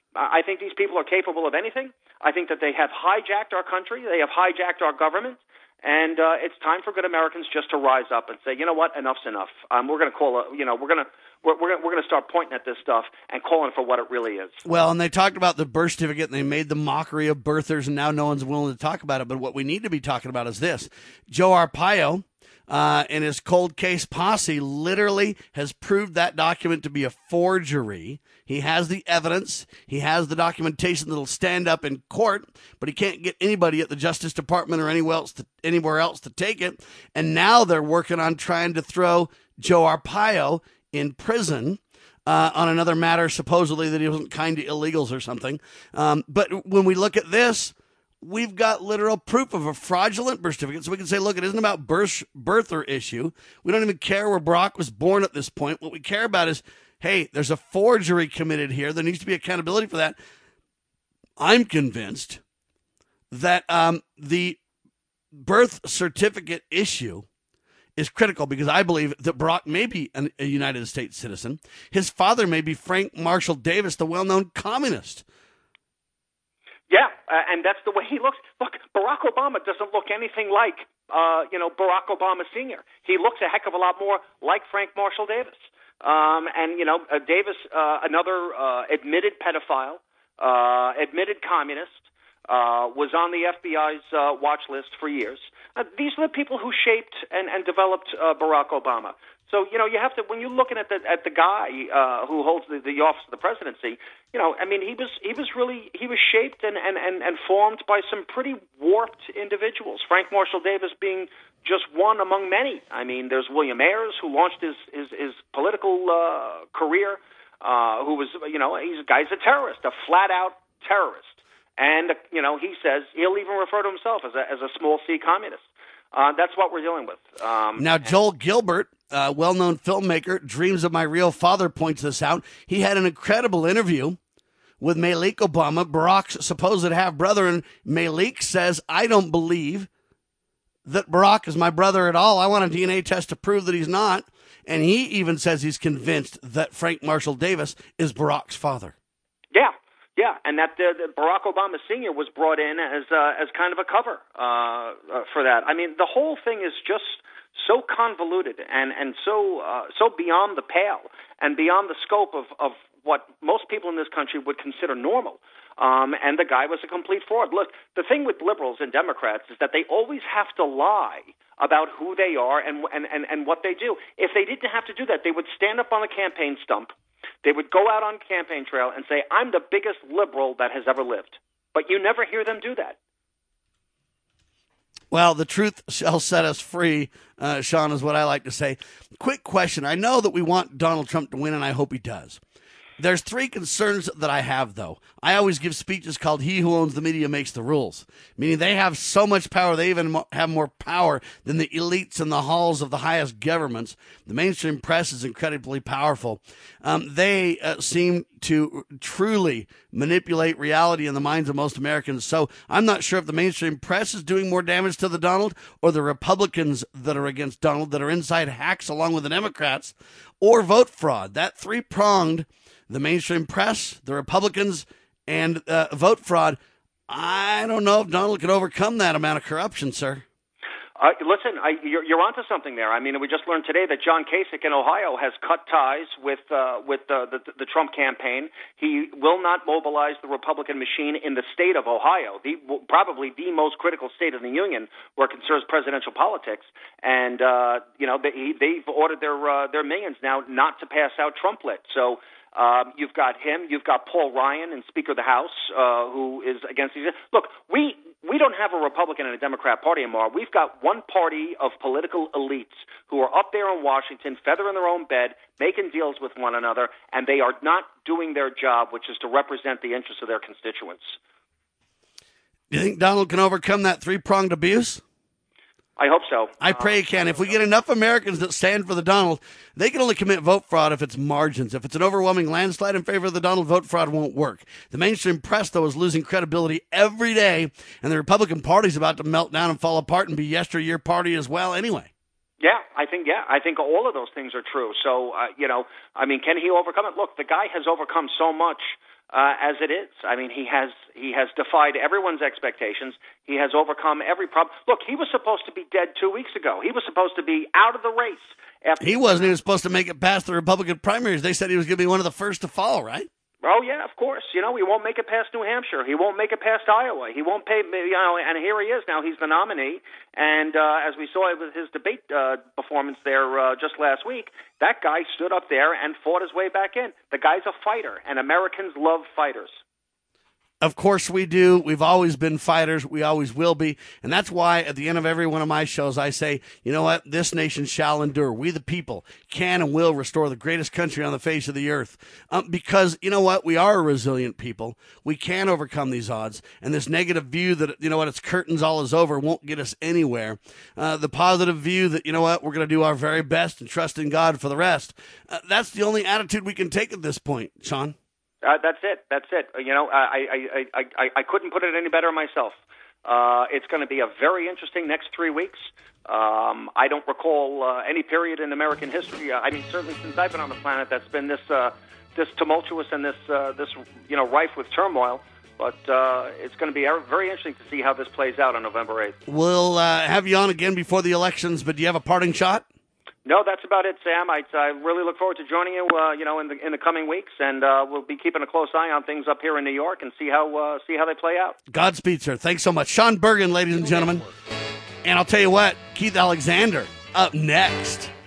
Speaker 5: I think these people are capable of anything. I think that they have hijacked our country. They have hijacked our government. And uh, it's time for good Americans just to rise up and say, you know what, enough's enough. Um, we're going to call a, you know, we're going to we're we're we're going to start pointing at this stuff and calling for what it really is.
Speaker 3: Well, and they talked about the birth certificate, and they made the mockery of birthers, and now no one's willing to talk about it. But what we need to be talking about is this: Joe Arpaio uh, and his cold case posse literally has proved that document to be a forgery. He has the evidence. He has the documentation that'll stand up in court, but he can't get anybody at the Justice Department or anywhere else to, anywhere else to take it. And now they're working on trying to throw Joe Arpaio in prison uh, on another matter, supposedly that he wasn't kind to illegals or something. Um, but when we look at this, we've got literal proof of a fraudulent birth certificate. So we can say, look, it isn't about birth, birther issue. We don't even care where Barack was born at this point. What we care about is, hey, there's a forgery committed here. There needs to be accountability for that. I'm convinced that um, the birth certificate issue is critical because I believe that Barack may be an, a United States citizen. His father may be Frank Marshall Davis, the well-known communist.
Speaker 5: Yeah, uh, and that's the way he looks. Look, Barack Obama doesn't look anything like, uh, you know, Barack Obama Senior He looks a heck of a lot more like Frank Marshall Davis. Um, and, you know, uh, Davis, uh, another uh, admitted pedophile, uh, admitted communist, uh, was on the F B I's uh, watch list for years. Uh, these are the people who shaped and, and developed uh, Barack Obama. So, you know, you have to, when you're looking at the at the guy uh, who holds the, the office of the presidency, you know, I mean, he was he was really, he was shaped and, and, and, and formed by some pretty warped individuals. Frank Marshall Davis being just one among many. I mean, there's William Ayers, who launched his, his, his political uh, career, uh, who was, you know, he's a guy's a terrorist, a flat-out terrorist. And, uh, you know, he says he'll even refer to himself as a, as a small C communist. Uh, that's what we're dealing with. Um,
Speaker 3: now, Joel Gilbert, uh, well-known filmmaker, Dreams of My Real Father, points this out. He had an incredible interview with Malik Obama, Barack's supposed half-brother, and Malik says, I don't believe that Barack is my brother at all. I want a D N A test to prove that he's not. And he even says he's convinced that Frank Marshall Davis is Barack's father.
Speaker 5: Yeah. Yeah, and that uh, the Barack Obama Senior was brought in as uh, as kind of a cover uh, uh, for that. I mean, the whole thing is just so convoluted and and so uh, so beyond the pale and beyond the scope of, of what most people in this country would consider normal. Um, and the guy was a complete fraud. Look, the thing with liberals and Democrats is that they always have to lie about who they are and and, and, and what they do. If they didn't have to do that, they would stand up on the campaign stump. They would go out on campaign trail and say, I'm the biggest liberal that has ever lived. But you never hear them do that.
Speaker 3: Well, the truth shall set us free, uh, Sean, is what I like to say. Quick question. I know that we want Donald Trump to win, and I hope he does. There's three concerns that I have, though. I always give speeches called He Who Owns the Media Makes the Rules, meaning they have so much power, they even have more power than the elites in the halls of the highest governments. The mainstream press is incredibly powerful. Um, they uh, seem to truly manipulate reality in the minds of most Americans. So I'm not sure if the mainstream press is doing more damage to the Donald or the Republicans that are against Donald that are inside hacks along with the Democrats or vote fraud. That three-pronged, the mainstream press, the Republicans, and uh, vote fraud. I don't know if Donald can overcome that amount of corruption, sir.
Speaker 5: Uh, listen, I, you're, you're onto something there. I mean, we just learned today that John Kasich in Ohio has cut ties with uh, with uh, the, the Trump campaign. He will not mobilize the Republican machine in the state of Ohio, the, probably the most critical state in the union where it concerns presidential politics. And uh, you know, they, they've ordered their uh, their minions now not to pass out Trumplet. So. Um, you've got him. You've got Paul Ryan and Speaker of the House, uh, who is against these. Look, we we don't have a Republican and a Democrat party anymore. We've got one party of political elites who are up there in Washington, feathering their own bed, making deals with one another, and they are not doing their job, which is to represent the interests of their constituents.
Speaker 3: Do you think Donald can overcome that three-pronged abuse?
Speaker 5: I hope so.
Speaker 3: I pray he can. If we get enough Americans that stand for the Donald, they can only commit vote fraud if it's margins. If it's an overwhelming landslide in favor of the Donald, vote fraud won't work. The mainstream press, though, is losing credibility every day, and the Republican Party's about to melt down and fall apart and be yesteryear party as well anyway.
Speaker 5: Yeah, I think, yeah, I think all of those things are true. So, uh, you know, I mean, can he overcome it? Look, the guy has overcome so much uh, as it is. I mean, he has he has defied everyone's expectations. He has overcome every problem. Look, he was supposed to be dead two weeks ago. He was supposed to be out of the race. After
Speaker 3: he wasn't even supposed to make it past the Republican primaries. They said he was going to be one of the first to fall, right?
Speaker 5: Oh, yeah, of course. You know, he won't make it past New Hampshire. He won't make it past Iowa. He won't pay, you know, and here he is now. He's the nominee. And uh, as we saw with his debate uh, performance there uh, just last week, that guy stood up there and fought his way back in. The guy's a fighter, and Americans love fighters.
Speaker 3: Of course we do. We've always been fighters. We always will be. And that's why at the end of every one of my shows, I say, you know what? This nation shall endure. We the people can and will restore the greatest country on the face of the earth. Um, because, you know what? We are a resilient people. We can overcome these odds. And this negative view that, you know what, it's curtains, all is over, won't get us anywhere. Uh, the positive view that, you know what, we're going to do our very best and trust in God for the rest. Uh, that's the only attitude we can take at this point, Sean.
Speaker 5: Uh, that's it. That's it. You know, I I, I, I, I couldn't put it any better myself. Uh, it's going to be a very interesting next three weeks. Um, I don't recall uh, any period in American history. Uh, I mean, certainly since I've been on the planet, that's been this uh, this tumultuous and this uh, this you know rife with turmoil. But uh, it's going to be very interesting to see how this plays out on November eighth.
Speaker 3: We'll uh, have you on again before the elections. But do you have a parting shot?
Speaker 5: No, that's about it, Sam. I, I really look forward to joining you, uh, you know, in the in the coming weeks, and uh, we'll be keeping a close eye on things up here in New York and see how uh, see how they play out.
Speaker 3: Godspeed, sir. Thanks so much, Sean Bergen, ladies and gentlemen. And I'll tell you what, Keith Alexander up next.